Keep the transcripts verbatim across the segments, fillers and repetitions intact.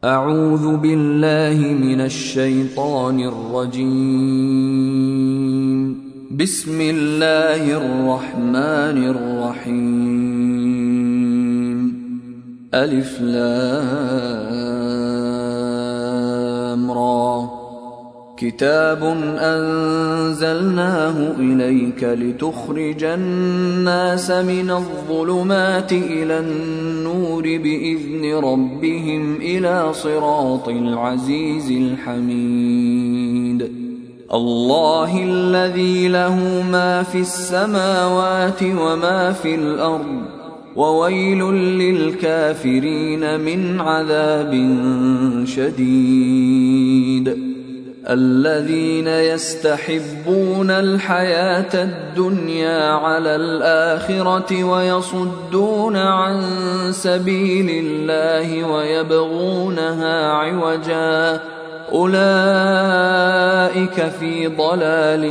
أعوذ بالله من الشيطان الرجيم. بسم الله الرحمن الرحيم. ألف لام را. كتاب أنزلناه إليك لتخرج الناس من الظلمات إلى النور بإذن ربهم إلى صراط العزيز الحميد. الله الذي له ما في السماوات وما في الأرض، وويل للكافرين من عذاب شديد. الذين يستحبون الحياة الدنيا على الآخرة ويصدون عن سبيل الله ويبغونها عوجا، أولئك في ضلال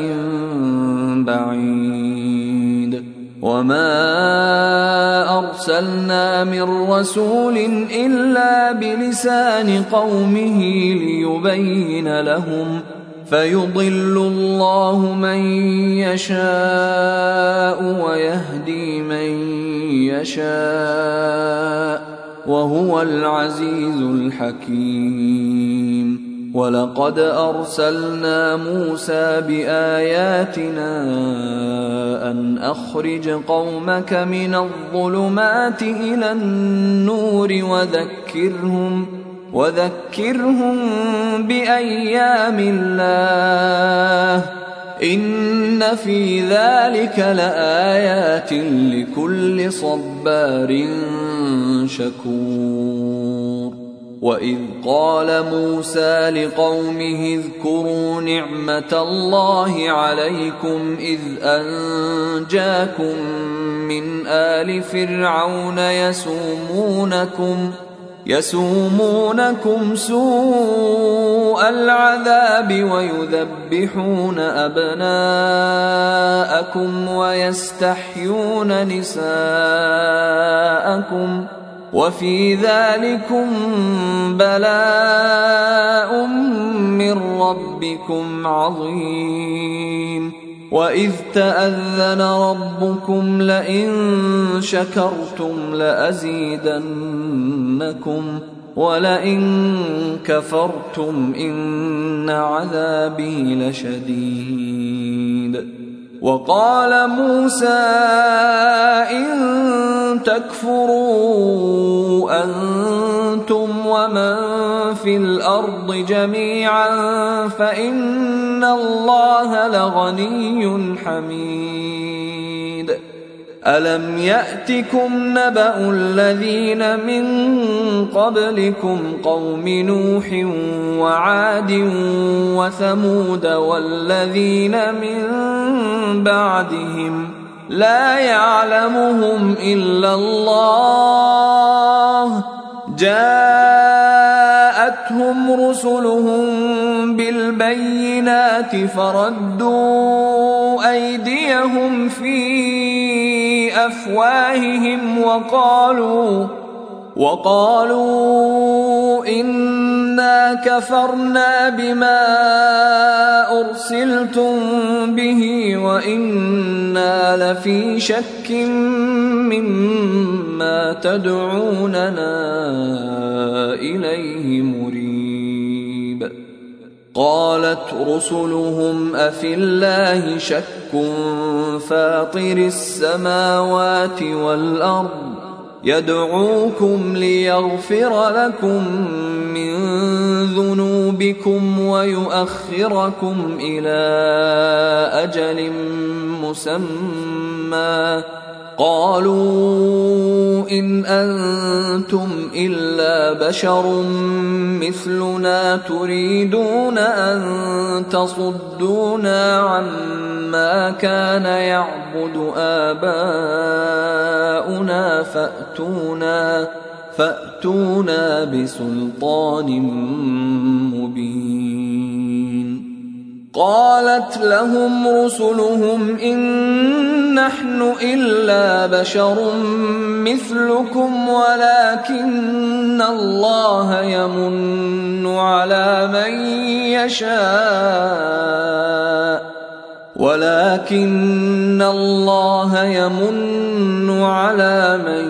بعيد. وما أرسلنا من رسول إلا بلسان قومه ليبين لهم، فيضل الله من يشاء ويهدي من يشاء، وهو العزيز الحكيم. ولقد أرسلنا موسى بآياتنا أن أخرج قومك من الظلمات إلى النور وذكرهم وذكرهم بأيام الله، إن في ذلك لآيات لكل صبار شكور. وإذ قال موسى لقومه اذكروا نعمة الله عليكم إذ أنجاكم من آل فرعون يسومونكم يسومونكم سوء العذاب ويذبحون أبناءكم ويستحيون نساءكم، وفي ذلكم بلاء من ربكم عظيم. وإذ تأذن ربكم لئن شكرتم لأزيدنكم ولئن كفرتم إن عذابي لشديد. وقال موسى إن تكفروا أنتم ومن في الأرض جميعا فإن الله لغني حميد. ألم يأتكم نبأ الذين من قبلكم قوم نوح وعاد وثمود والذين من بعدهم لا يعلمهم إلا الله، جاءتهم رسلهم بالبينات فردوا أيديهم في أفواههم وقالوا وقالوا إنا كفرنا بما أرسلتم به وإنا لفي شك مما تدعوننا إليه مريب. قالت رسلهم أفي الله شك فاطر السماوات والأرض يدعوكم ليغفر لكم من ذنوبكم ويؤخركم إلى أجل مسمى، قالوا إن أنتم إلا بشر مثلنا تريدون أن تصدونا عما كان يعبد آباؤنا فأتونا فأتونا بسلطان مبين. وقالت لهم رسلهم إن نحن إلا بشر مثلكم ولكن الله يمن على من يشاء ولكن الله يمن على من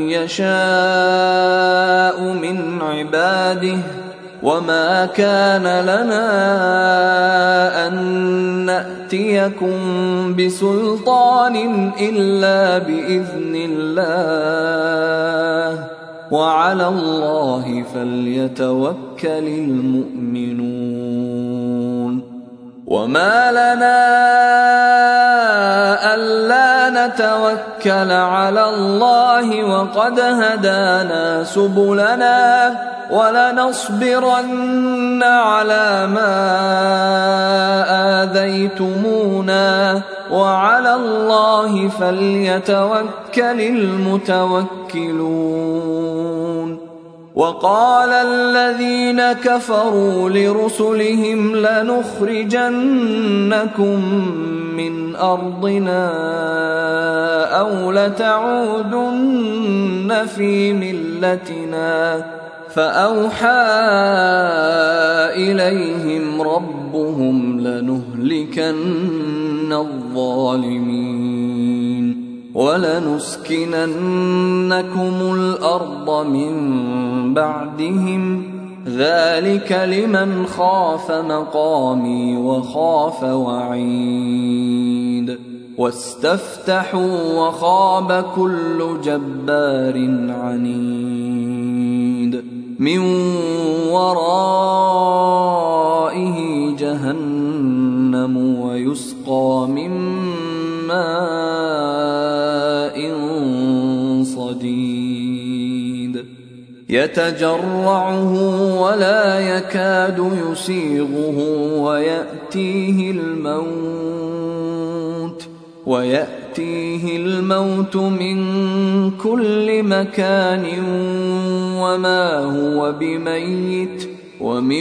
يشاء من عباده وما كان لنا أن نأتيكم بسلطان إلا بإذن الله وعلى الله فليتوكل المؤمنون وما لنا ألا نتوكل على الله وقد هدانا سبلنا ولنصبرن على ما آذيتمونا وعلى الله فليتوكل المتوكلون وقال الذين كفروا لرسلهم لنخرجنكم من أرضنا أو لتعودن في ملتنا فأوحى إليهم ربهم لنهلكن الظالمين ولنسكننكم الأرض من بعدهم ذلك لمن خاف مقامي وخاف وعيد واستفتحوا وخاب كل جبار عنيد من ورائه جهنم ويسقى من ماء صديد يتجرعه ولا يكاد يسيغه ويأتيه الموت ويأتيه الموت من كل مكان وما هو بميت ومن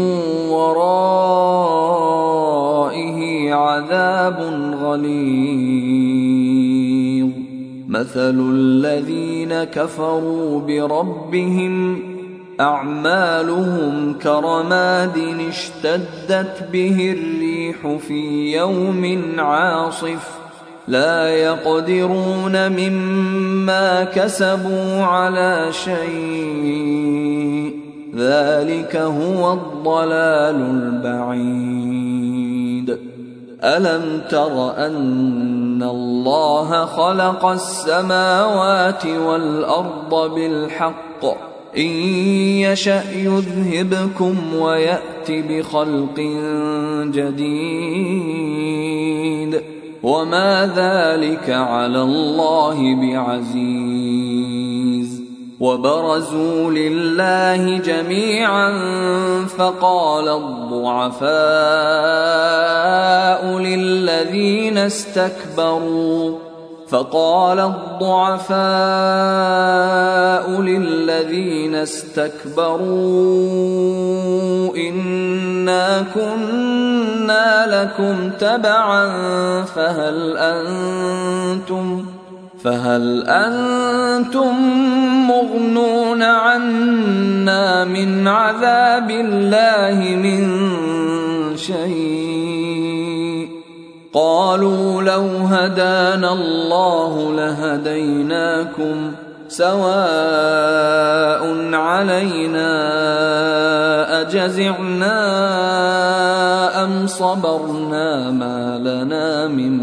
ورائه عذاب غليظ مثل الذين كفروا بربهم أعمالهم كرماد اشتدت به الريح في يوم عاصف لا يقدرون مما كسبوا على شيء ذلك هو الضلال البعيد ألم تر أن الله خلق السماوات والأرض بالحق إن يشأ يذهبكم ويأت بخلق جديد وما ذلك على الله بعزيز وبرزوا لله جميعا فقال الضعفاء للذين استكبروا فقال الضعفاء للذين استكبروا إنا كنا لكم تبعا فهل أنتم فهل أنتم مغنون عنا من عذاب الله من شيء قالوا لو هدانا الله لهديناكم سواء علينا أجزعنا أم صبرنا ما لنا من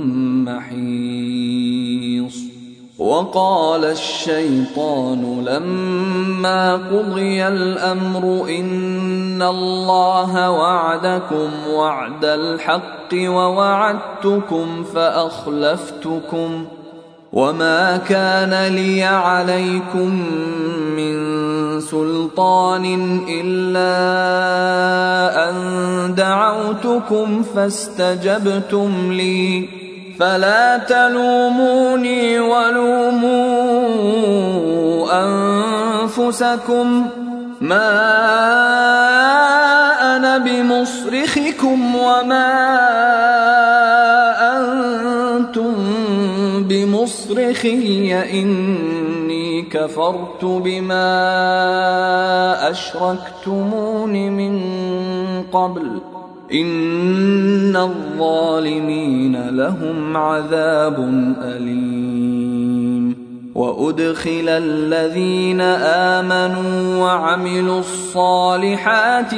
محيص وقال الشيطان لما قضي الأمر إن الله وعدكم وعد الحق ووعدتكم فأخلفتكم وما كان لي عليكم من سلطان إلا أن دعوتكم فاستجبتم لي فلا تلوموني ولوموا أنفسكم ما أنا بمصرخكم وما أنتم بمصرخي إني كفرت بما أشركتمون من قبل إن الظالمين لهم عذاب أليم. وأدخل الذين آمنوا وعملوا الصالحات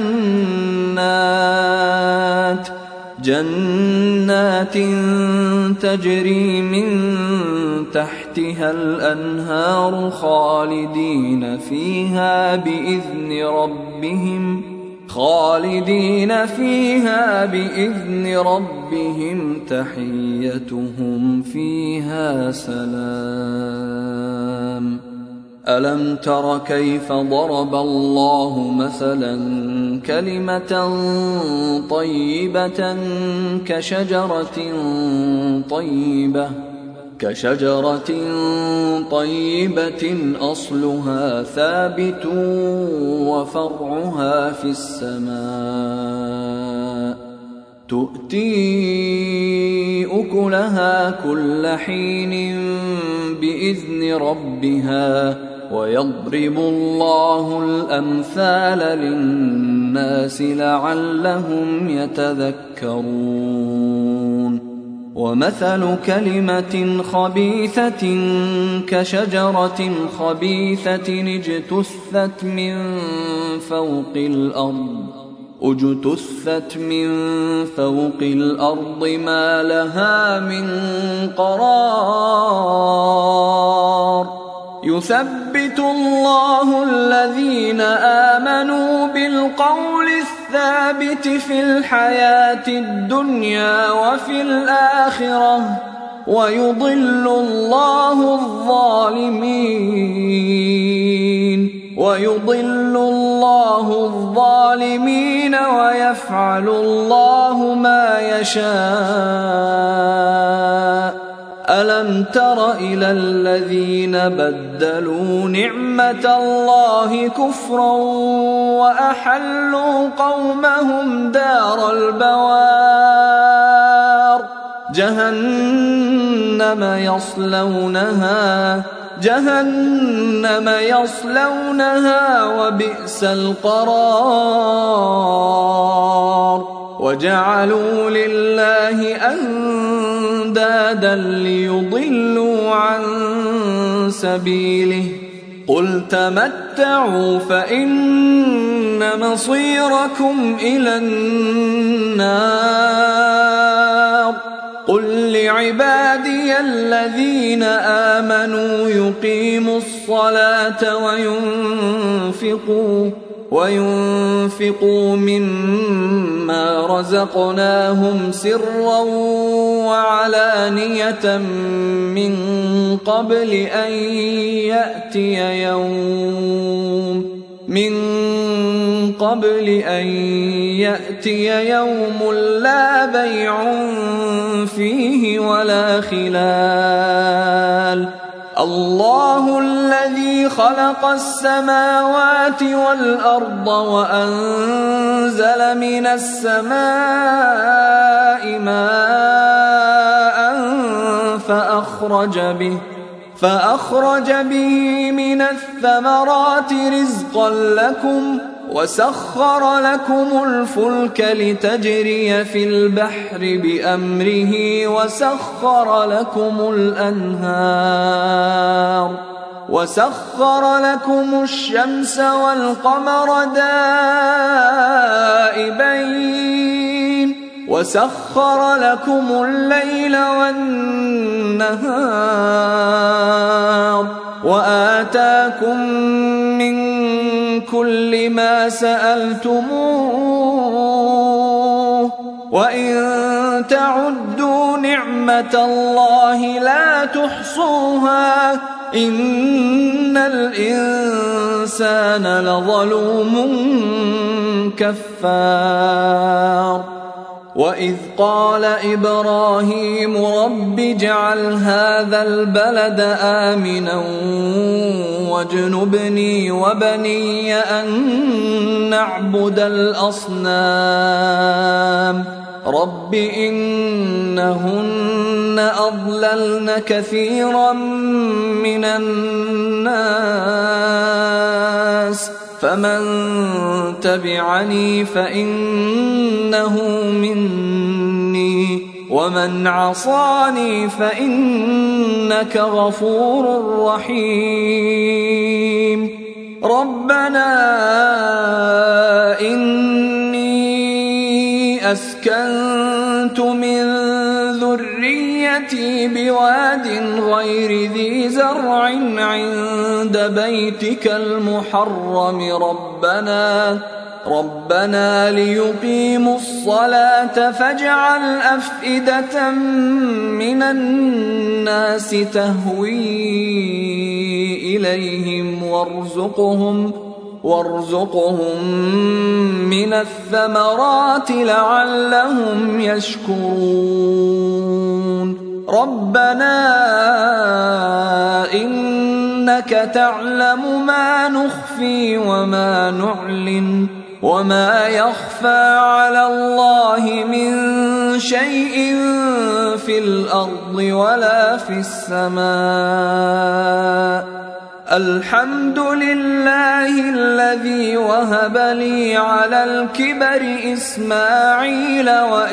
جنات جنات تجري من تحتها الأنهار خالدين فيها بإذن ربهم خالدين فيها بإذن ربهم تحيتهم فيها سلام. ألم تر كيف ضرب الله مثلا كلمة طيبة كشجرة طيبة كشجرة طيبة أصلها ثابت وفرعها في السماء تؤتي أكلها كل حين بإذن ربها ويضرب الله الأمثال للناس لعلهم يتذكرون. ومثل كلمة خبيثة كشجرة خبيثة اجتثت من فوق الأرض اجتثت من فوق الأرض ما لها من قرار. يثبت الله الذين آمنوا بالقول الثابت في الحياة الدنيا وفي الآخرة ويضل الله الظالمين ويضل الله الظالمين ويفعل الله ما يشاء. ألم تر إلى الذين بدلوا نعمة الله كفرا وأحلوا قومهم دار البوار جهنم يصلونها جهنم يصلونها وبئس القرار. وجعلوا لله أندادا ليضلوا عن سبيله قل تمتعوا فإن مصيركم إلى النار. قل لعبادي الذين آمنوا يقيموا الصلاة وينفقوا وينفقوا مما رزقناهم سرا وعلانية من قبل أن يأتي يوم من قبل أن يأتي يوم لا بيع فيه ولا خلال. الله الذي خلق السماوات والأرض وأنزل من السماء ماء فأخرج به فأخرج به من الثمرات رزقا لكم وسخر لكم الفلك لتجري في البحر بأمره وسخر لكم الأنهار وسخر لكم الشمس والقمر دائبين وسخر لكم الليل والنهار وآتاكم من كل ما سألتموه وإن تعدوا نعمة الله لا تحصوها إن الإنسان لظلوم كفار. وإذ قال إبراهيم رب اجعل هذا البلد آمنا واجنبني وبني أن نعبد الأصنام رب إنهن أضللن كثيرا من الناس فمن تبعني فإنه مني ومن عصاني فإنك غفور رحيم ربنا إني أسكنت من ذريتي بواد غير ذي زرع عند بيتك المحرم ربنا ربنا ليقيموا الصلاة فاجعل أفئدة من الناس تهوي إليهم وارزقهم وارزقهم من الثمرات لعلهم يشكرون ربنا إنك تعلم ما نخفي وما نعلن وما يخفى على الله من شيء في الأرض ولا في السماء الحمد لله الذي وهب لي على الكبر إسماعيل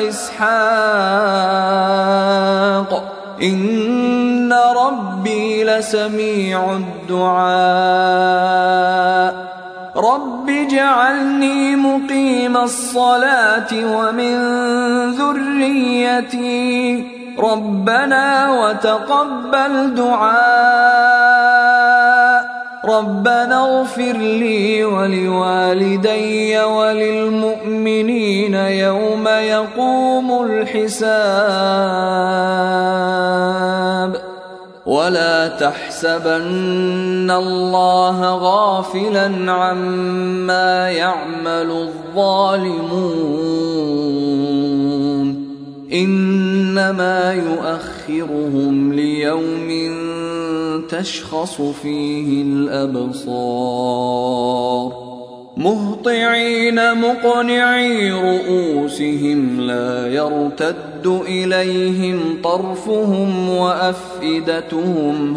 وإسحاق إن ربي لسميع الدعاء رب اجعلني مقيم الصلاة ومن ذريتي ربنا وتقبل دعاء ربنا اغفر لي ولوالدي وللمؤمنين يوم يقوم الحساب ولا تحسبن الله غافلا عما يعمل الظالمون إنما يؤخرهم ليوم تشخص فيه الأبصار مهطعين مقنعي رؤوسهم لا يرتد إليهم طرفهم وأفئدتهم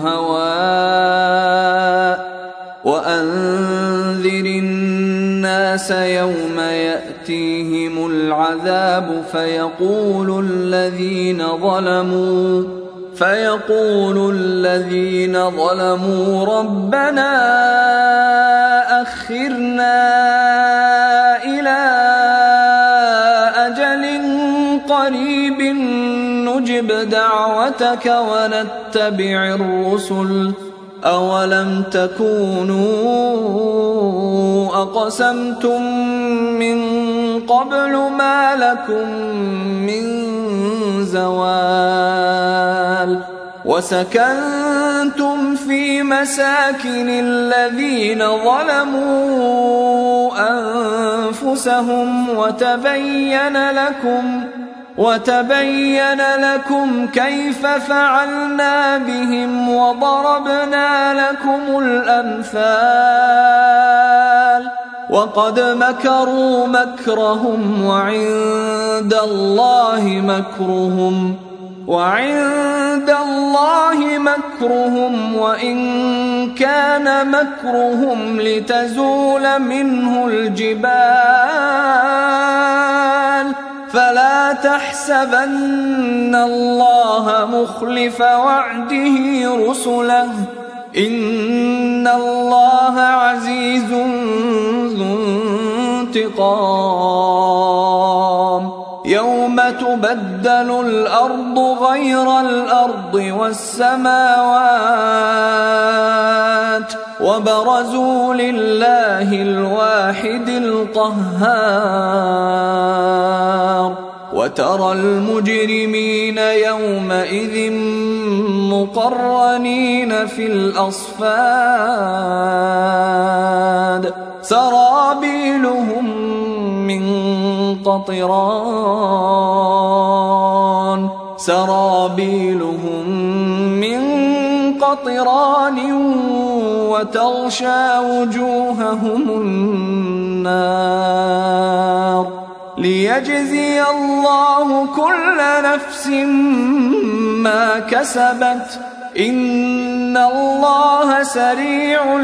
هواء وأنذر الناس يوم يأتيهم العذاب فيقول الذين ظلموا فيقول الذين ظلموا ربنا أخرنا إلى أجل قريب نجب دعوتك ونتبع الرسل أولم تكونوا أقسمتم من قبل ما لكم من زوال وسكنتم في مساكن الذين ظلموا أنفسهم وتبين لكم وتبين لكم كيف فعلنا بهم وضربنا لكم الأمثال وقد مكروا مكرهم وعند الله مكرهم وعند الله مكرهم وإن كان مكرهم لتزول منه الجبال فلا تحسبن الله مخلف وعده رسله إن الله عزيز ذو انتقام يوم تبدل الأرض غير الأرض والسماوات وبرزوا لله الواحد القهار وترى المجرمين يومئذ مقرنين في الأصفاد سرابيلهم من قطران سرابيلهم من قطران وتغشى وجوههم النار ليجزي الله كل نفس ما كسبت إن الله سريع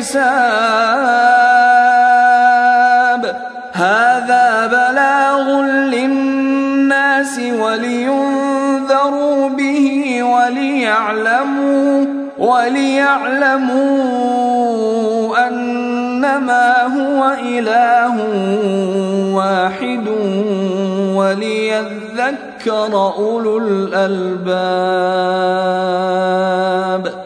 الحساب هذا بلاغ للناس ولينذروا به وليعلموا وليعلموا أنما هو إله واحد وليذكر أولو الألباب.